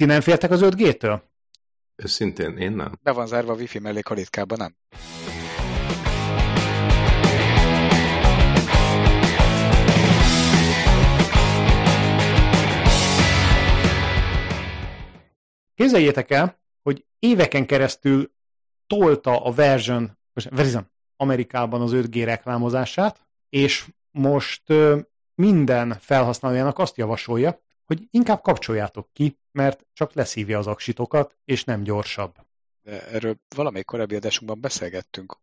Ti nem féltek az 5G-től? Őszintén, én nem. Be van zárva a wifi mellé kalitkában, nem? Képzeljétek el, hogy éveken keresztül tolta a Verizon Amerikában az 5G reklámozását, és most minden felhasználójának azt javasolja, hogy inkább kapcsoljátok ki, mert csak leszívja az aksitokat, és nem gyorsabb. De erről valamelyik korábbi adásunkban beszélgettünk.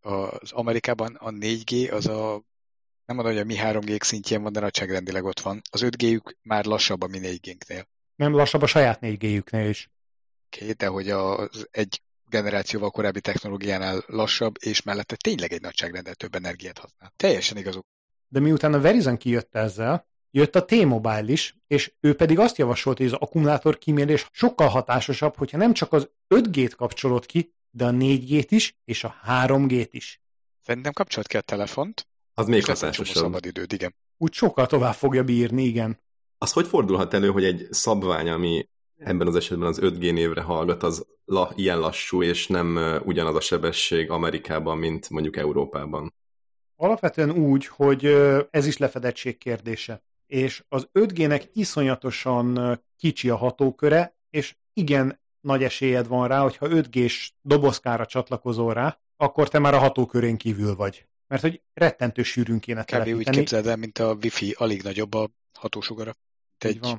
Az Amerikában a 4G az nem mondom, hogy a mi 3G szintjén van, de nagyságrendileg ott van. Az 5G-jük már lassabb a mi 4G-nknél. Nem lassabb a saját 4G-jüknél is. Oké, de hogy az egy generációval korábbi technológiánál lassabb, és mellette tényleg egy nagyságrendel több energiát használ. Teljesen igazuk. De miután a Verizon kijött ezzel, jött a T-Mobile is, és ő pedig azt javasolt, hogy az akkumulátor kímélés sokkal hatásosabb, hogyha nem csak az 5G-t kapcsolod ki, de a 4G-t is, és a 3G-t is. Szerintem kapcsolt ki a telefont. Az még hatásosabb. Szabadidőd, igen. Úgy sokkal tovább fogja bírni, igen. Az hogy fordulhat elő, hogy egy szabvány, ami ebben az esetben az 5G névre hallgat, az ilyen lassú, és nem ugyanaz a sebesség Amerikában, mint mondjuk Európában? Alapvetően úgy, hogy ez is lefedettség kérdése. És az 5G-nek iszonyatosan kicsi a hatóköre, és igen nagy esélyed van rá, hogyha 5G-s dobozkára csatlakozol rá, akkor te már a hatókörén kívül vagy. Mert hogy rettentő sűrűn kéne telepíteni. Kb. Úgy képzeld el, mint a Wi-Fi, alig nagyobb a hatósugara. Egy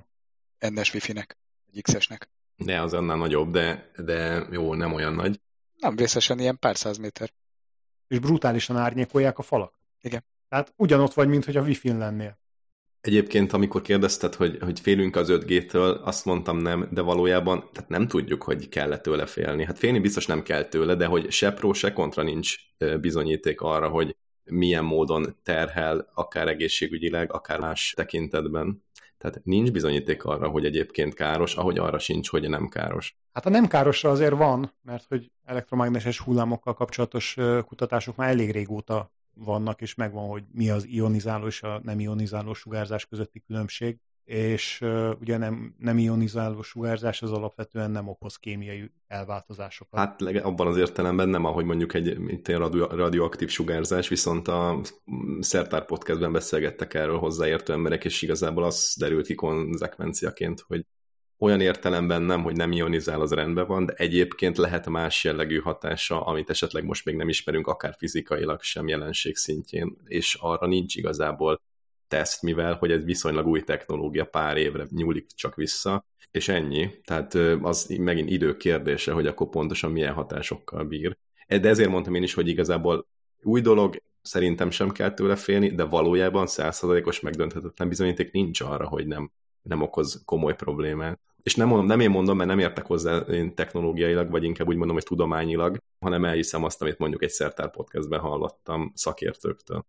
NS Wi-Fi-nek, egy XS-nek. De az annál nagyobb, de jó, nem olyan nagy. Nem, részesen ilyen pár száz méter. És brutálisan árnyékolják a falak. Igen. Tehát ugyanott vagy, mint hogy a Wi-Fi-n lennél. Egyébként, amikor kérdezted, hogy félünk az 5G-től, azt mondtam nem, de valójában tehát nem tudjuk, hogy kell-e tőle félni. Hát félni biztos nem kell tőle, de hogy se pro, se kontra nincs bizonyíték arra, hogy milyen módon terhel, akár egészségügyileg, akár más tekintetben. Tehát nincs bizonyíték arra, hogy egyébként káros, ahogy arra sincs, hogy nem káros. Hát a nem károsra azért van, mert hogy elektromágneses hullámokkal kapcsolatos kutatások már elég régóta vannak, és megvan, hogy mi az ionizáló és a nem ionizáló sugárzás közötti különbség, és ugye nem ionizáló sugárzás az alapvetően nem okoz kémiai elváltozásokat. Hát abban az értelemben nem, ahogy mondjuk egy radioaktív sugárzás, viszont a Szertár podcastben beszélgettek erről hozzáértő emberek, és igazából az derült ki konzekvenciaként, hogy olyan értelemben nem, hogy nem ionizál, az rendben van, de egyébként lehet más jellegű hatása, amit esetleg most még nem ismerünk, akár fizikailag sem jelenség szintjén, és arra nincs igazából teszt, mivel hogy ez viszonylag új technológia, pár évre nyúlik csak vissza, és ennyi. Tehát az megint idő kérdése, hogy akkor pontosan milyen hatásokkal bír. De ezért mondtam én is, hogy igazából új dolog, szerintem sem kell tőle félni, de valójában 100%-os megdönthetetlen bizonyíték nincs arra, hogy nem okoz komoly problémát. És nem én mondom, mert nem értek hozzá én technológiailag, vagy inkább úgy mondom, hogy tudományilag, hanem elhiszem azt, amit mondjuk egy Szertár podcastben hallottam szakértőktől.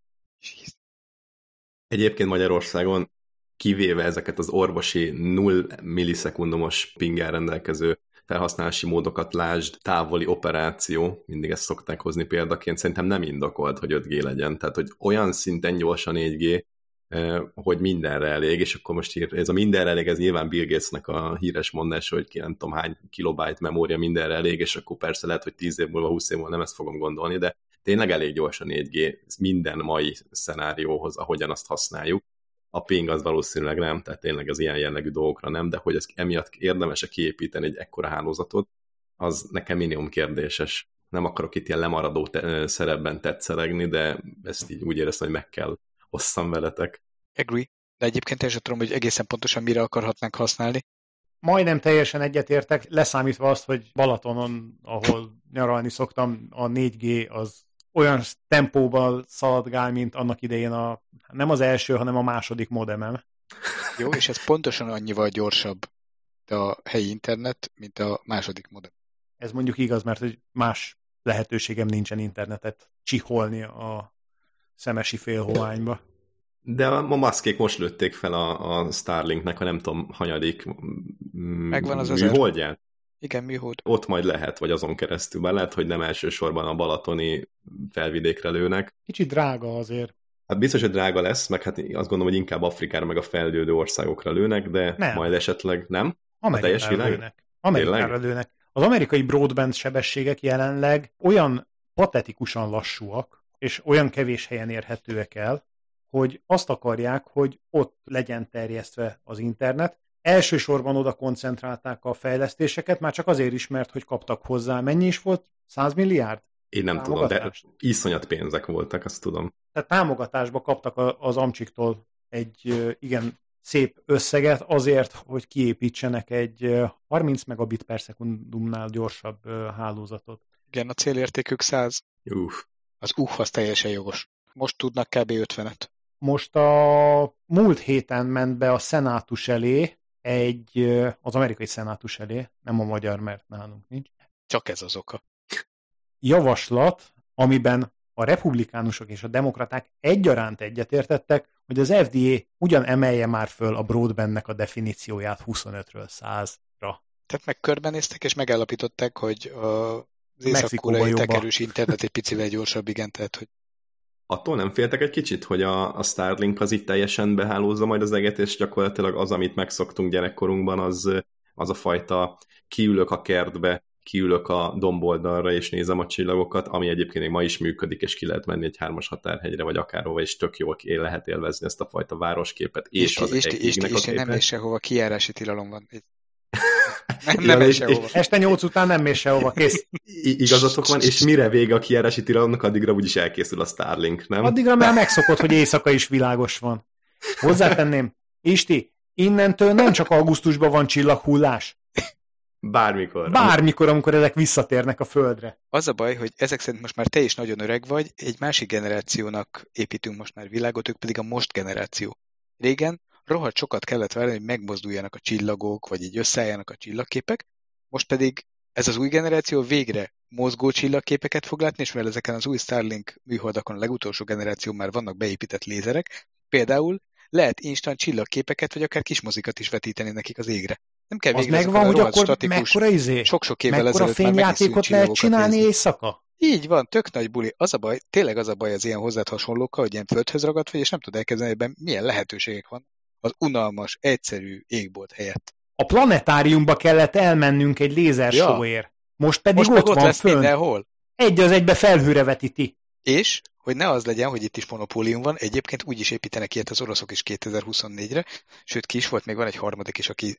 Egyébként Magyarországon, kivéve ezeket az orvosi 0 millisekundumos pinggel rendelkező felhasználási módokat, lásd, távoli operáció, mindig ezt szokták hozni példaként, szerintem nem indokolt, hogy 5G legyen. Tehát, hogy olyan szinten gyorsan 4G, hogy mindenre elég, és akkor most ez a mindenre elég, ez nyilván Bill Gatesnek a híres mondása, hogy nem tudom hány kilobájt memória mindenre elég, és akkor persze lehet, hogy 10 év múlva, 20 év múlva nem ezt fogom gondolni, de tényleg elég gyorsan 4G minden mai szenárióhoz, ahogyan azt használjuk. A ping az valószínűleg nem, tehát tényleg az ilyen jellegű dolgokra nem, de hogy ez emiatt érdemes-e kiépíteni egy ekkora hálózatot, az nekem minimum kérdéses. Nem akarok itt ilyen lemaradó szerepben tetszelegni, de ezt így úgy éreztem, hogy meg kell osszam veletek. Agree. De egyébként én sem tudom, hogy egészen pontosan mire akarhatnánk használni. Majdnem teljesen egyetértek, leszámítva azt, hogy Balatonon, ahol nyaralni szoktam, a 4G az olyan tempóval szaladgál, mint annak idején nem az első, hanem a második modemem. Jó, és ez pontosan annyival gyorsabb a helyi internet, mint a második modem. Ez mondjuk igaz, mert hogy más lehetőségem nincsen internetet csiholni a szemesi félhoványba. De a maszkék most lőtték fel a Starlinknek, a nem tudom, hanyadik megvan az műholdját. Igen, műhold. Ott majd lehet, vagy azon keresztül, bár lehet, hogy nem elsősorban a balatoni felvidékre lőnek. Kicsit drága azért. Hát biztos, hogy drága lesz, meg hát azt gondolom, hogy inkább Afrikára, meg a fejlődő országokra lőnek, de nem. Majd esetleg nem. teljes világ? Amerikára lőnek. Az amerikai broadband sebességek jelenleg olyan patetikusan lassúak, és olyan kevés helyen érhetőek el, hogy azt akarják, hogy ott legyen terjesztve az internet. Elsősorban oda koncentrálták a fejlesztéseket, már csak azért is, mert hogy kaptak hozzá. Mennyi is volt? 100 milliárd? Én nem tudom, de iszonyat pénzek voltak, azt tudom. Tehát támogatásba kaptak az amcsiktól egy igen szép összeget azért, hogy kiépítsenek egy 30 megabit per szekundumnál gyorsabb hálózatot. Igen, a célértékük 100. Az az teljesen jogos. Most tudnak kb. 50-et. Most a múlt héten ment be a szenátus elé, az amerikai szenátus elé, nem a magyar, mert nálunk nincs. Csak ez az oka. Javaslat, amiben a republikánusok és a demokraták egyaránt egyetértettek, hogy az FDA ugyan emelje már föl a broadbandnek a definícióját 25-ről 100-ra. Tehát meg körbenéztek, és megállapították, hogy az észak-koreai tekerős internet egy picivel gyorsabb, igen, tehát hogy... Attól nem féltek egy kicsit, hogy a Starlink az itt teljesen behálózza majd az eget, és gyakorlatilag az, amit megszoktunk gyerekkorunkban, az a fajta kiülök a kertbe, kiülök a domboldalra, és nézem a csillagokat, ami egyébként még ma is működik, és ki lehet menni egy 3-as határhegyre, vagy akárhova, és tök jól lehet élvezni ezt a fajta városképet, és az égnek a képet. Nem mész sehova, kijárási tilalom van. Nem mész sehova. Este 8 után nem mész sehova, kész. Igazatok van, és mire vége a kijárási tilalomnak, addigra úgyis elkészül a Starlink, nem? Addigra már megszokott, hogy éjszaka is világos van. Hozzátenném, Isti, innentől nem csak augusztusban van csillaghullás. Bármikor, amikor ezek visszatérnek a Földre. Az a baj, hogy ezek szerint most már te is nagyon öreg vagy, egy másik generációnak építünk most már világot, ők pedig a most generáció. Régen rohadt sokat kellett várni, hogy megmozduljanak a csillagok, vagy így összeálljanak a csillagképek, most pedig ez az új generáció végre mozgó csillagképeket fog látni, és mivel ezeken az új Starlink műholdakon a legutolsó generáció már vannak beépített lézerek, például lehet instant csillagképeket, vagy akár kismozikat is vetíteni nekik az égre. Nem kell az megvan, hogy akkor statikus, sok-sok évvel mekkora fényjátékot lehet csinálni éjszaka? Így van, tök nagy buli. Az a baj, tényleg az a baj az ilyen hozzád hasonlókkal, hogy ilyen földhöz ragadt vagy, és nem tud elkezdeni, ebben milyen lehetőségek van az unalmas, egyszerű égbolt helyett. A planetáriumba kellett elmennünk egy lézersóért. Most pedig ott van lesz fönn. Mindenhol. Egy az egybe felhőre vetíti. És, hogy ne az legyen, hogy itt is monopólium van, egyébként úgy is építenek ilyet az oroszok is 2024-re, sőt ki is volt, még van egy harmadik is, aki,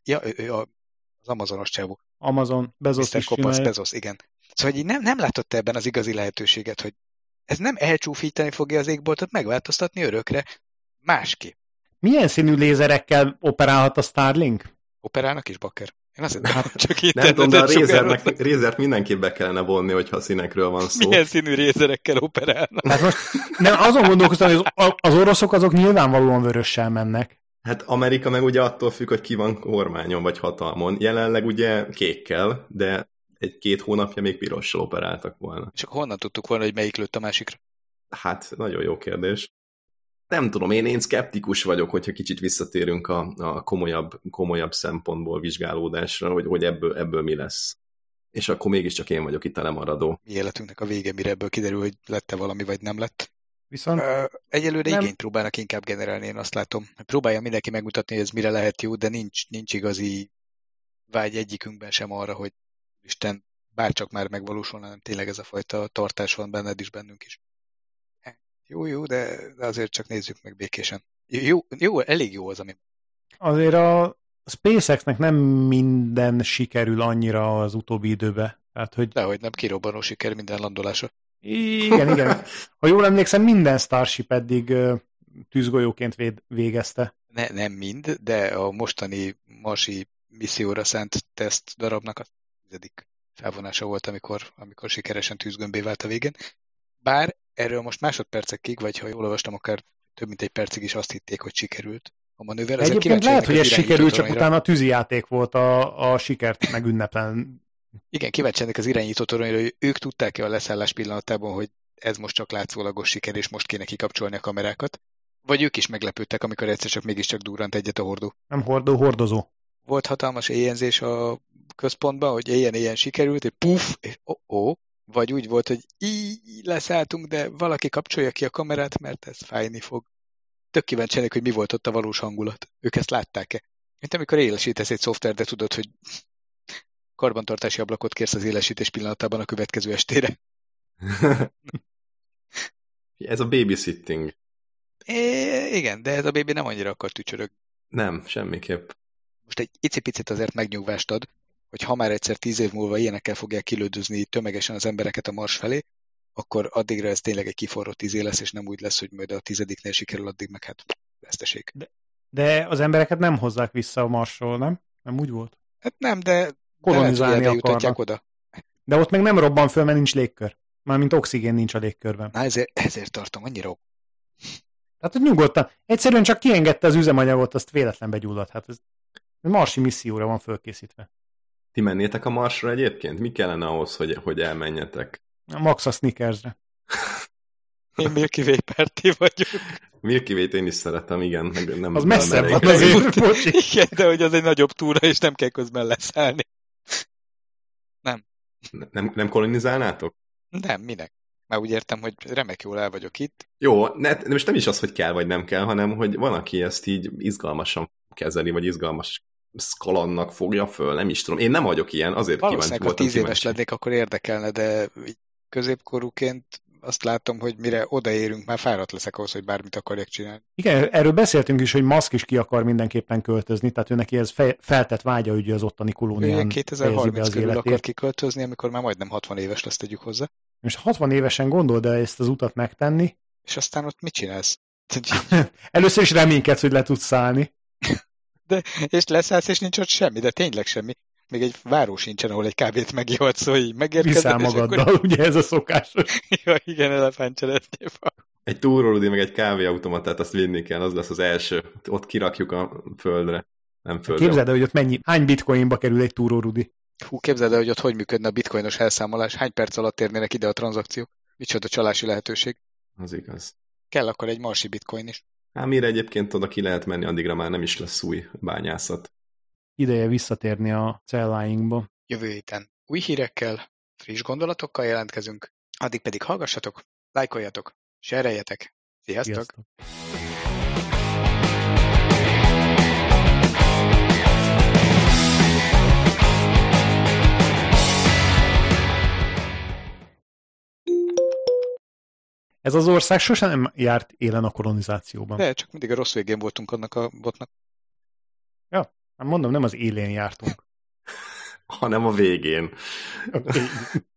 az Amazonos csávó. Amazon, Bezos Mr. is Kopasz, csinálja. Bezos, igen. Szóval így nem látott ebben az igazi lehetőséget, hogy ez nem elcsúfítani fogja az égboltot, megváltoztatni örökre másképp. Milyen színű lézerekkel operálhat a Starlink? Operálnak is, bakker? Én azt csak nem tudom, de a Razert mindenképp be kellene vonni, hogyha színekről van szó. Milyen színű lézerekkel operálnak? Hát most nem, azon gondolkoztam, hogy az oroszok azok nyilvánvalóan vörössel mennek. Hát Amerika meg ugye attól függ, hogy ki van kormányon vagy hatalmon. Jelenleg ugye kékkel, de egy-két hónapja még pirossal operáltak volna. És akkor honnan tudtuk volna, hogy melyik lőtt a másikra? Hát, nagyon jó kérdés. Nem tudom, én szkeptikus vagyok, hogyha kicsit visszatérünk a komolyabb szempontból vizsgálódásra, hogy ebből mi lesz. És akkor mégiscsak én vagyok itt a lemaradó. Mi életünknek a vége, mire ebből kiderül, hogy lett-e valami, vagy nem lett. Viszont egyelőre igényt próbálnak inkább generálni, én azt látom. Próbálja mindenki megmutatni, hogy ez mire lehet jó, de nincs igazi vágy egyikünkben sem arra, hogy Isten bárcsak már megvalósulna, nem tényleg ez a fajta tartás van benned is, bennünk is. Jó, de azért csak nézzük meg békésen. Jó, elég jó az, ami... Azért a SpaceX-nek nem minden sikerül annyira az utóbbi időben. Tehát, hogy... Dehogy nem, kirobbanó siker minden landolása. Igen. Ha jól emlékszem, minden Starship eddig tűzgolyóként végezte. Nem mind, de a mostani marsi misszióra szánt teszt darabnak a 10. felvonása volt, amikor sikeresen tűzgömbé vált a végén. Bár erről most másodpercekig, vagy ha jól olvastam, akár több mint egy percig is azt hitték, hogy sikerült a manőver. Egyébként lehet, hogy ez sikerült, csak utána a tűzijáték volt a sikert megünnepelni. Igen, kíváncsiak az irányító toronyra, hogy ők tudták-e a leszállás pillanatában, hogy ez most csak látszólagos siker, és most kéne kikapcsolni a kamerákat. Vagy ők is meglepődtek, amikor egyszer csak mégiscsak durrant egyet a hordó. Nem hordó, hordozó. Volt hatalmas éjjenzés a központban, hogy éjjen sikerült, és puf, és vagy úgy volt, hogy így leszálltunk, de valaki kapcsolja ki a kamerát, mert ez fájni fog. Tök kíváncsi, hogy mi volt ott a valós hangulat. Ők ezt látták-e? Mint amikor élesítesz egy szoftvert, de tudod, hogy karbantartási ablakot kérsz az élesítés pillanatában a következő estére. Ez a babysitting. Igen, de ez a bébi nem annyira akar tücsörög. Nem, semmiképp. Most egy icipicit azért megnyugvást ad, hogy ha már egyszer 10 év múlva ilyenekkel fogják kilődözni tömegesen az embereket a Mars felé, akkor addigra ez tényleg egy kiforrott lesz, és nem úgy lesz, hogy majd a 10-nél sikerül, addig meg hát veszteség. De az embereket nem hozzák vissza a Marsról, nem? Nem úgy volt? Hát nem, de Kolonizálni jutatják akarnak. oda. De ott meg nem robban föl, mert nincs légkör. Mármint oxigén nincs a légkörben. Na ezért tartom annyira. Tehát, hogy nyugodtan. Egyszerűen csak kiengedte az üzemanyagot, azt véletlenbe gyulladt. Hát ez marsi misszióra van fölkészítve. Ti mennétek a Marsra egyébként? Mi kellene ahhoz, hogy elmenjetek? Max a Snickersre. Én Milky Way párti vagyok. Milky Way-t én is szeretem, igen. Nem az messzebb van azért, bocsi. Igen, de hogy az egy nagyobb túra, és nem kell közben leszállni. Nem kolonizálnátok? Nem, minek? Már úgy értem, hogy remek jól el vagyok itt. Jó, most nem is az, hogy kell vagy nem kell, hanem hogy van, aki ezt így izgalmasan kezeli, vagy izgalmas szkalannak fogja föl, nem is tudom. Én nem vagyok ilyen, azért valószínűleg, kíváncsi voltam. Ha 10 éves lennék, akkor érdekelne, de középkorúként azt látom, hogy mire odaérünk, már fáradt leszek ahhoz, hogy bármit akarjak csinálni. Igen, erről beszéltünk is, hogy Musk is ki akar mindenképpen költözni, tehát ő neki ez feltett vágya, hogy az ottani kolónián 2030 körül akar kiköltözni, amikor már majdnem 60 éves lesz, tegyük hozzá. És 60 évesen gondold el ezt az utat megtenni. És aztán ott mit csinálsz? Először is reménykedsz, hogy le tudsz szállni. És leszállsz, és nincs ott semmi, de tényleg semmi. Még egy váró sincsen, ahol egy kávét megihatsz, szóval így megérkezed. Viszel magaddal, akkor... ugye ez a szokásos. Ja, igen, elefántcseretnél van. Egy túrórudi, meg egy kávéautomatát, azt vinni kell, az lesz az első. Ott kirakjuk a földre. Nem földre. Képzeld el, hogy ott hány bitcoinba kerül egy túrórudi? Hú, képzeld el, hogy ott hogy működne a bitcoinos elszámolás, hány perc alatt érnének ide a tranzakciók. Micsoda csalási lehetőség. Az igaz. Kell akkor egy marsi bitcoin is. Hát mire egyébként oda ki lehet menni, addigra már nem is lesz új bányászat. Ideje visszatérni a celláinkba. Jövő héten új hírekkel, friss gondolatokkal jelentkezünk. Addig pedig hallgassatok, lájkoljatok, sereljetek. Sziasztok! Sziasztok. Ez az ország sosem nem járt élen a kolonizációban. De csak mindig a rossz végén voltunk annak a botnak. Ja, mondom, nem az élén jártunk. Hanem a végén. Okay.